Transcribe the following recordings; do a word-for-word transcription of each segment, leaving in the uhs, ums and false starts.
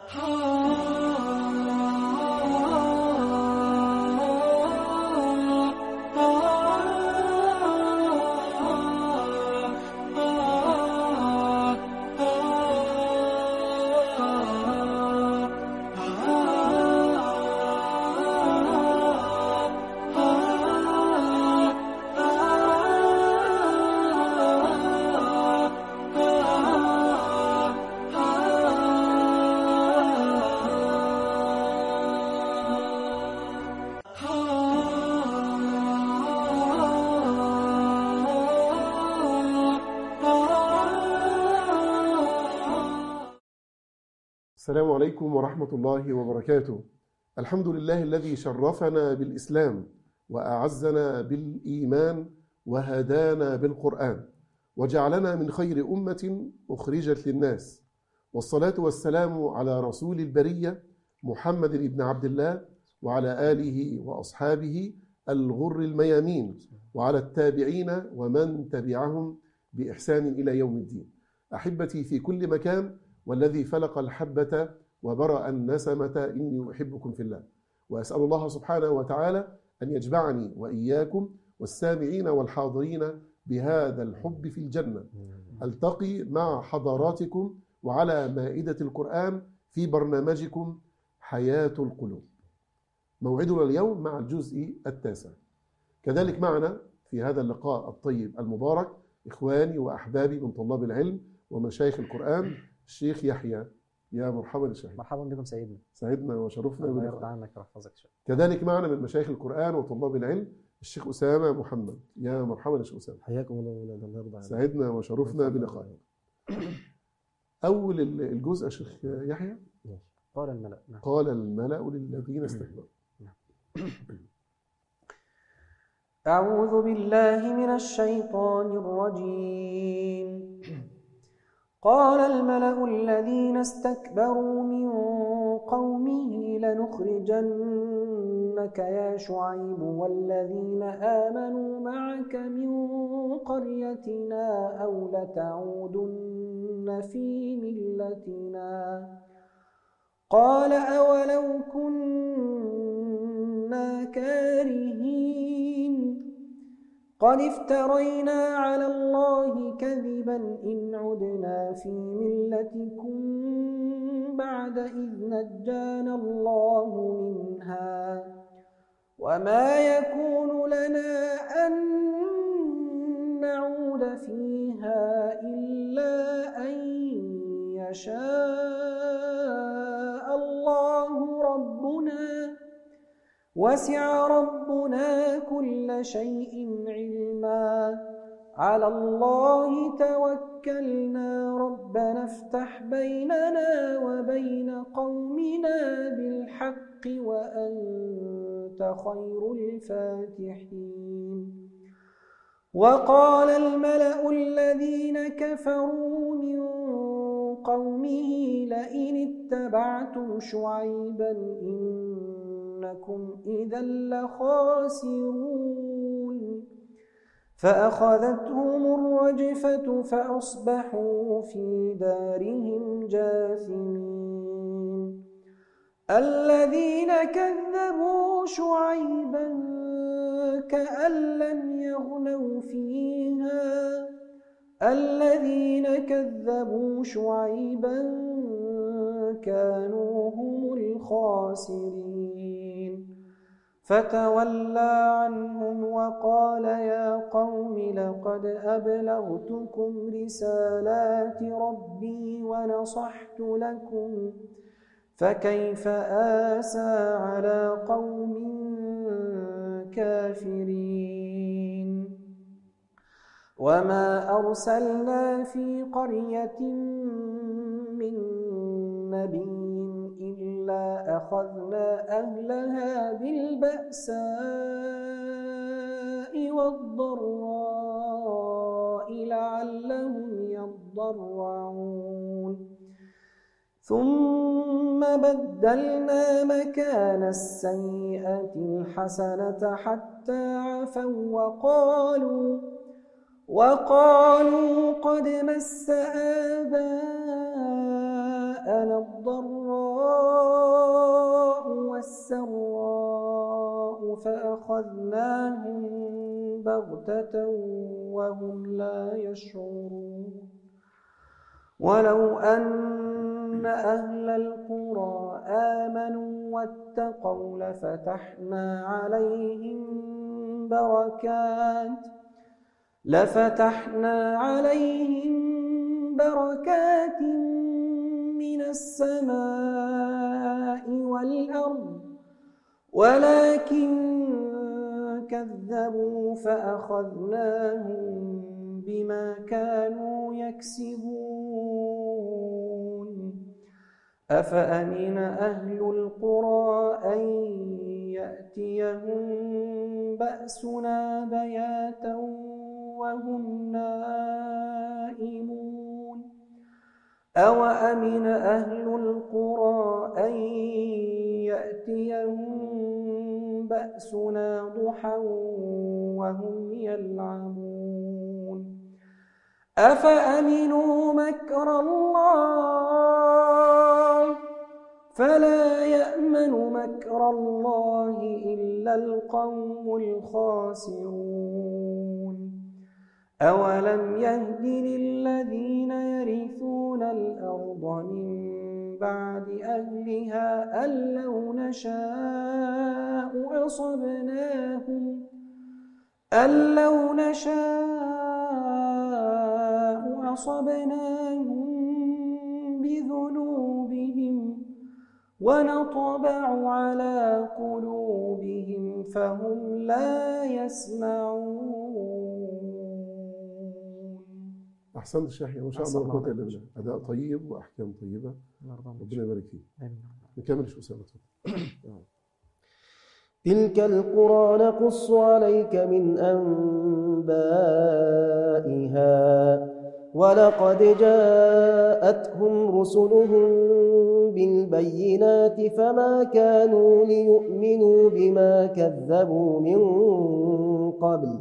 السلام عليكم ورحمة الله وبركاته. الحمد لله الذي شرفنا بالإسلام وأعزنا بالإيمان وهدانا بالقرآن وجعلنا من خير أمة أخرجت للناس، والصلاة والسلام على رسول البرية محمد بن عبد الله وعلى آله وأصحابه الغر الميامين وعلى التابعين ومن تبعهم بإحسان إلى يوم الدين. أحبتي في كل مكان، والذي فلق الحبة وبرأ النسمة إني أحبكم في الله، وأسأل الله سبحانه وتعالى أن يجمعني وإياكم والسامعين والحاضرين بهذا الحب في الجنة. ألتقي مع حضراتكم وعلى مائدة القرآن في برنامجكم حياة القلوب. موعدنا اليوم مع الجزء التاسع. كذلك معنا في هذا اللقاء الطيب المبارك إخواني وأحبابي من طلاب العلم ومشايخ القرآن الشيخ يحيى. يا مرحبا يا شيخ. مرحبا بكم سيدنا. سعدنا وشرفنا. الله يرضى عنك ويحفظك. كذلك معنا من مشايخ القرآن وطلاب العلم الشيخ أسامة محمد. يا مرحبا يا شيخ أسامة. حياكم الله ولاد. الله يرضى عنك. سعدنا وشرفنا بلقائك. أول الجزء يا شيخ يحيى. قال الملأ. نعم. قال الملأ للذين استكبروا. أعوذ بالله من الشيطان الرجيم. قال الملأ الذين استكبروا من قومه لنخرجنك يا شعيب والذين آمنوا معك من قريتنا أو لتعودن في ملتنا. قال أولو كنا كارهين قد افترينا على الله كذبا إن عدنا في ملتكم بعد إذ نجانا الله منها وما يكون لنا أن نعود فيها إلا أن يشاء الله ربنا وسع ربنا كل شيء علما على الله توكلنا ربنا افتح بيننا وبين قومنا بالحق وأنت خير الفاتحين. وقال الملأ الذين كفروا من قومه لئن اتبعتم شعيبا إنكم إذا لخاسرون. فأخذتهم الرجفة فأصبحوا في دارهم جاثمين. الذين كذبوا شعيبا كأن لم يغنوا فيها الذين كذبوا شعيبا كانوا هم الخاسرين. فتولى عنهم وقال يا قوم لقد أبلغتكم رسالات ربي ونصحت لكم فكيف آسى على قوم كافرين. وما أرسلنا في قرية من نبي إلا أخذنا أهلها بالبأساء والضراء لعلهم يضرعون. ثم بدلنا مكان السيئة الحسنة حتى عفوا وقالوا وقالوا قد مس آباءنا جاءنا الضراء والسراء فأخذناهم بغتة وهم لا يشعرون ولو أن أهل القرى آمنوا واتقوا لفتحنا عليهم بركات لفتحنا عليهم بركات من السماء والأرض ولكن كذبوا فأخذناهم بما كانوا يكسبون أفأمن أهل القرى أن يأتيهم بأسنا بياتا وهم نائمون أوأمن أهل القرى أن يأتيهم بأسنا ضحى وهم يلعبون أفأمنوا مكر الله فلا يأمن مكر الله إلا القوم الخاسرون أولم يهد للذين يرثون الأرض من بعد أهلها أن لو نشاء أصبناهم أن لو نشاء أصبناهم بذنوبهم ونطبع على قلوبهم فهم لا يسمعون. أحسنت شيخي ما شاء الله لا قوة إلا بالله، أداء طيب وأحكام طيبة ربنا يبارك فيك. نكمل شو أسامة. تلك القرى نقص عليك من أنبائها ولقد جاءتهم رسلهم بالبينات فما كانوا ليؤمنوا بما كذبوا من قبل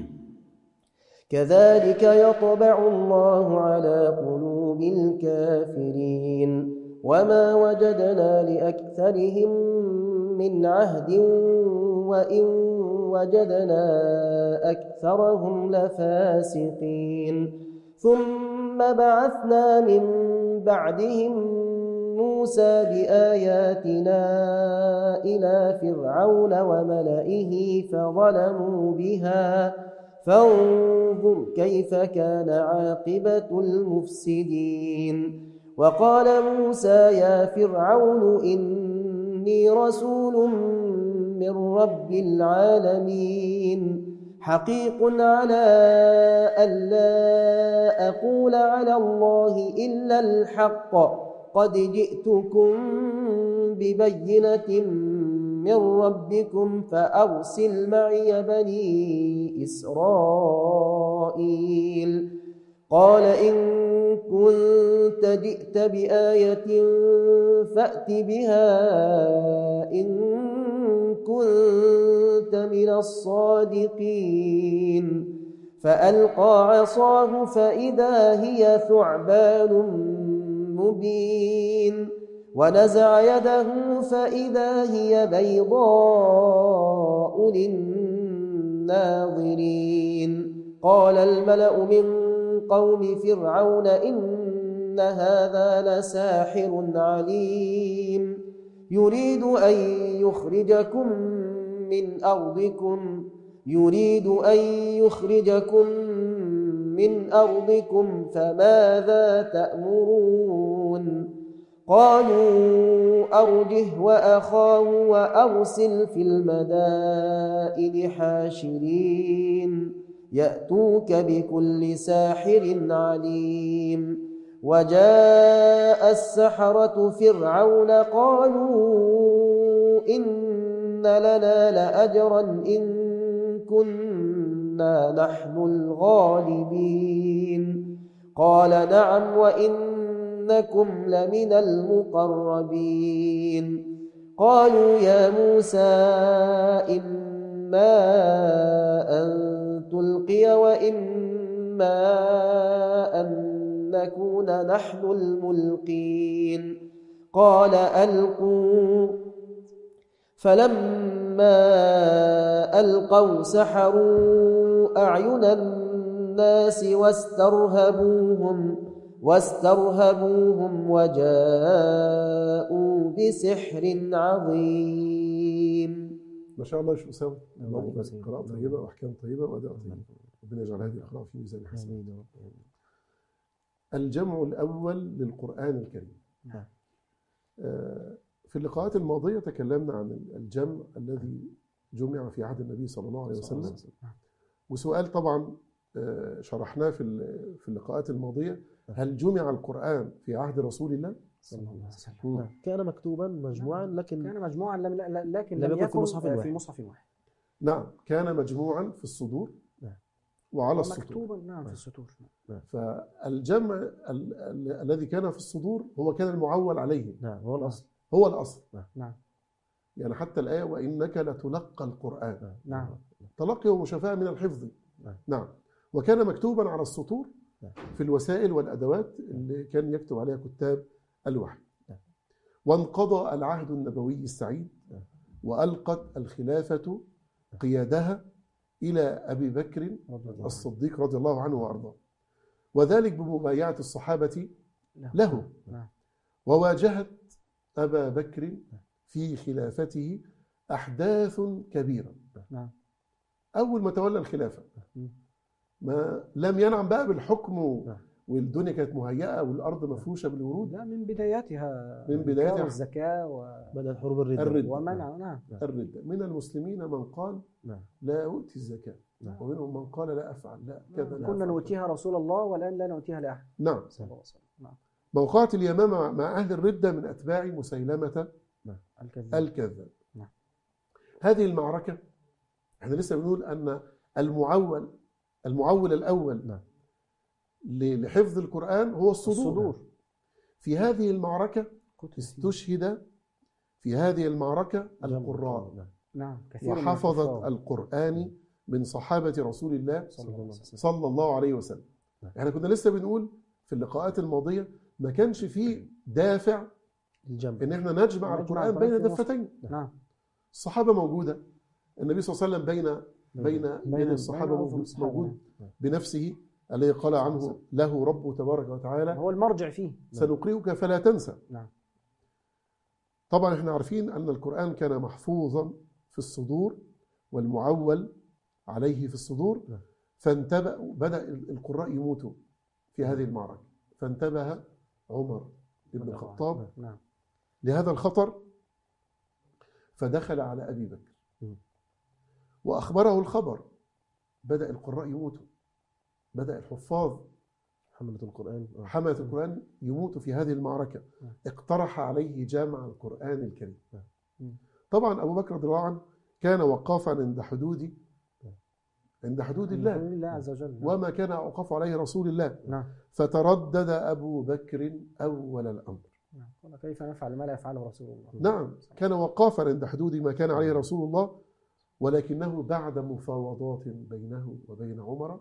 كذلك يطبع الله على قلوب الكافرين وما وجدنا لأكثرهم من عهد وإن وجدنا أكثرهم لفاسقين ثم بعثنا من بعدهم موسى بآياتنا إلى فرعون وملئه فظلموا بها فانظر كيف كان عاقبة المفسدين وقال موسى يا فرعون إني رسول من رب العالمين حقيق على ألا أقول على الله إلا الحق قد جئتكم ببينة من ربكم فأرسل معي بني إسرائيل قال إن كنت جئت بآية فأت بها إن كنت من الصادقين فألقى عصاه فإذا هي ثعبان مبين ونزع يده فإذا هي بيضاء للناظرين قال الملأ من قوم فرعون إن هذا لساحر عليم يريد أن يخرجكم من أرضكم يريد أن يخرجكم من أرضكم فماذا تأمرون قالوا أرجه وأخاه وأرسل في المدائن حاشرين يأتوك بكل ساحر عليم وجاء السحرة فرعون قالوا إن لنا لأجرا إن كنا نحن الغالبين قال نعم وإنكم لمن المقربين قالوا يا موسى إما أن تلقي وإما أن نكون نحن الملقين قال ألقوا فلما ألقوا سحروا أعين الناس واسترهبوهم واسترهبوهم وجاءوا بسحر عظيم. ما شاء الله. شو أسامة؟ قراءة طيبة وأحكام طيبة وأداء طيب. ربنا يجعل هذه القراءة في ميزان الحسنات. الجمع الأول للقرآن الكريم. في اللقاءات الماضية تكلمنا عن الجمع الذي جمع في عهد النبي صلى الله عليه وسلم، وسؤال طبعا شرحناه في في اللقاءات الماضية: هل جمع القرآن في عهد رسول الله صلى الله عليه وسلم؟ كان مكتوبا مجموعا لكن كان مجموعا لكن لم يكن في مصحف واحد. في مصحف واحد. نعم، كان مجموعا في الصدور وعلى السطور. مكتوبا نعم في السطور. فالجمع ال ال الذي كان في الصدور هو كان المعول عليه. نعم، هو الأصل. هو الأصل. نعم. يعني حتى الآية: وإنك لتلقى القرآن. نعم. تلقي ومشافهة من الحفظ. نعم. نعم. وكان مكتوبا على السطور في الوسائل والأدوات اللي كان يكتب عليها كتاب الوحي. وانقضى العهد النبوي السعيد، وألقت الخلافة قيادها إلى أبي بكر الصديق رضي الله عنه وأرضاه، وذلك بمبايعة الصحابة له. وواجهت أبا بكر في خلافته أحداث كبيرة. أول ما تولى الخلافة ما لم ينعم بقى بالحكم، والدنيا كانت مهيئة والأرض مفروشة بالورود. لا، من بداياتها من بداياتها الزكاة وبدأت حروب الردة, الردة. ومنع نعم الردة. من المسلمين من قال لا أؤتي الزكاة، ومنهم من قال لا أفعل لا كذا. كنا نؤتيها رسول الله والآن لا نؤتيها لأحد. نعم. موقعة اليمامة مع أهل الردة من أتباع مسيلمة الكذاب. هذه المعركة احنا لسه بنقول أن المعول المعول الأول لحفظ القرآن هو الصدور. الصدور. في هذه المعركة استشهد في هذه المعركة القراء. نعم. وحفظت القرآن من صحابة رسول الله صلى الله عليه وسلم. احنا كنا لسه بنقول في اللقاءات الماضية ما كانش فيه دافع الجمع ان احنا نجمع القرآن بين دفتين. نعم. الصحابة موجودة، النبي صلى الله عليه وسلم بين بين بين الصحابة موجود بنفسه، الذي قال عنه له ربه تبارك وتعالى هو المرجع فيه: سنقرئك فلا تنسى. نعم. طبعا احنا عارفين أن القرآن كان محفوظا في الصدور والمعول عليه في الصدور، فانتبه بدأ القراء يموتوا في هذه المعركة، فانتبه عمر بن الخطاب لهذا الخطر، فدخل على أبي بكر وأخبره الخبر. بدأ القراء يموتوا، بدأ الحفاظ حملة القرآن حملة القرآن يموتوا في هذه المعركة. اقترح عليه جامع القرآن الكريم. طبعا أبو بكر رضي الله عنه كان وقافا عند حدود عند حدود الله, الله عز وجل، وما كان أوقف عليه رسول الله. فتردد أبو بكر أول الأمر. قال: كيف نفعل ما لا يفعله رسول الله؟ نعم، كان وقافا عند حدود ما كان عليه رسول الله، ولكنه بعد مفاوضات بينه وبين عمر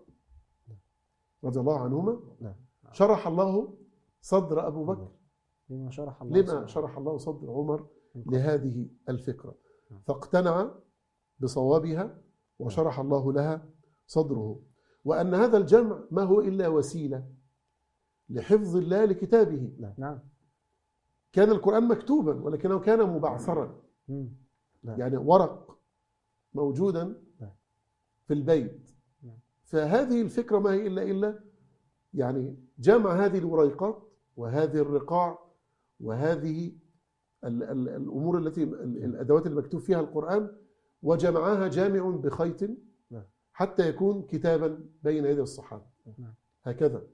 رضي الله عنهما شرح الله صدر أبو بكر لما شرح الله, لما شرح الله صدر عمر لهذه الفكرة، فاقتنع بصوابها وشرح الله لها صدره، وأن هذا الجمع ما هو إلا وسيلة لحفظ الله لكتابه. نعم. كان القرآن مكتوبا ولكنه كان مبعثرا، يعني ورق موجودا في البيت. فهذه الفكرة ما هي إلا إلا يعني جمع هذه الوريقات وهذه الرقاع وهذه ال ال الأمور التي الأدوات اللي مكتوب فيها القرآن، وجمعها جامع بخيط حتى يكون كتابا بين يدي الصحابة هكذا.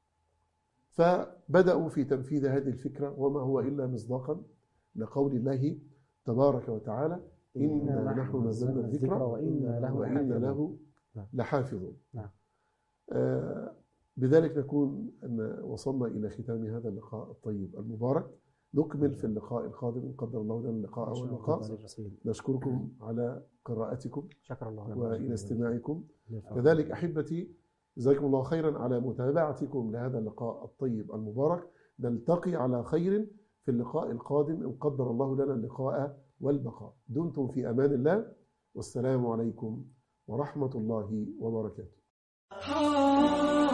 فبدأوا في تنفيذ هذه الفكرة، وما هو إلا مصداقا لقول الله تبارك وتعالى: إنا نحن نزلنا الذكر وإنا له لحافظون. آه بذلك نكون أن وصلنا إلى ختام هذا اللقاء الطيب المبارك. نكمل في اللقاء القادم إن قدر الله لنا اللقاء واللقاء. نشكركم على قراءتكم شكر الله وإلى استماعكم. كذلك أحبتي جزاكم الله خيرا على متابعتكم لهذا اللقاء الطيب المبارك. نلتقي على خير في اللقاء القادم إن قدر الله لنا اللقاء والبقاء. دمتم في أمان الله، والسلام عليكم ورحمة الله وبركاته.